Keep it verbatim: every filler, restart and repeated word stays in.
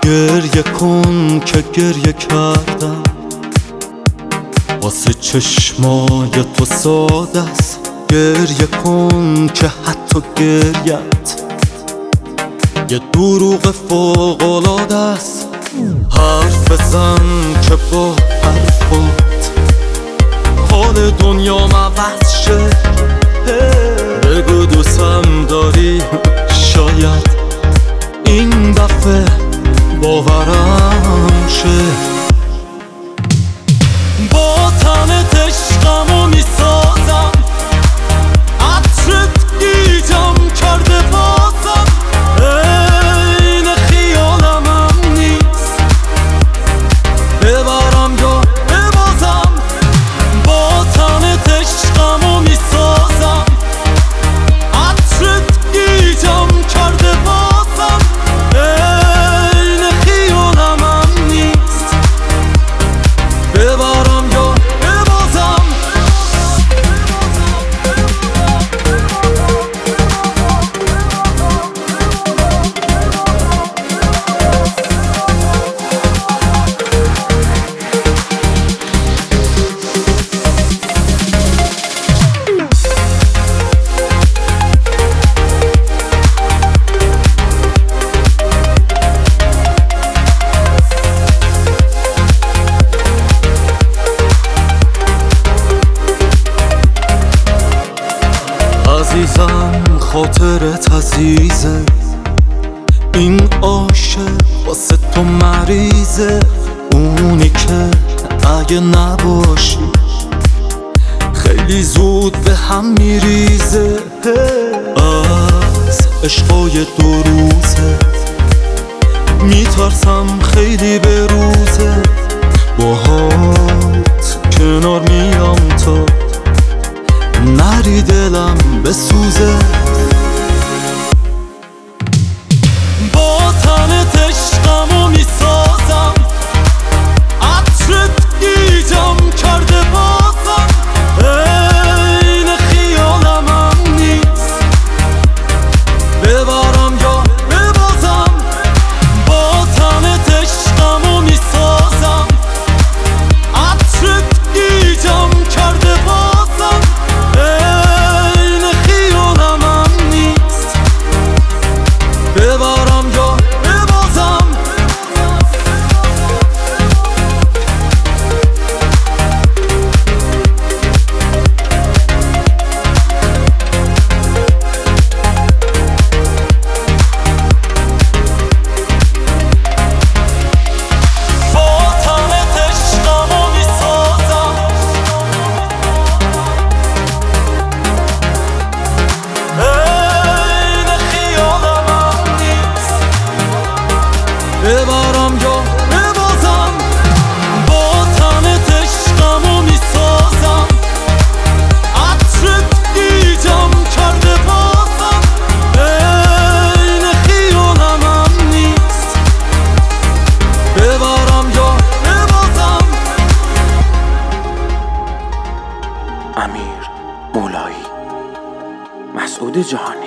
گریه کن که گریه کردم واسه چشمای تو ساده است. گریه کن که حتی گریت یه دروغ فوق‌العاده است. حرف بزن که با حرفات حال دنیا عوض شه. بگو دوستم داری، شاید این دفعه باورم شه. با تنت عشقمو میسازم، عطرت گیجم کرده بازم. این خیالم هم نیست، ببرم یا ببازم. با تنت عشقمو میسازم، عطرت گیجم کرده بازم. این خیالم هم نیست، ببرم یا ببازم. عزیزم خاطرت عزیزه، این عاشق واسه تو مریضه. اونی که اگه نباشی خیلی زود به هم میریزه. از عشقای دو روزه میترسم خیلی به روزه. باهات کنار میام تا نری دلم بسوزه. با تنت عشقمو میسازم، عطرت گیجم کرده بازم. این خیالم هم نیست، ببرم یا ببازم. با تنت عشقمو میسازم، عطرت گیجم کرده بازم. این خیالم هم نیست، ببرم یا ببازم. با تنت عشقمو میسازم، این خیالم هم نیست، ببرم یا ببازم. با تنت عشقمو میسازم، عطرت گیجم کرده بازم. این خیالم هم نیست، ببرم یا ببازم. امیر مولایی، مسعود جهانی.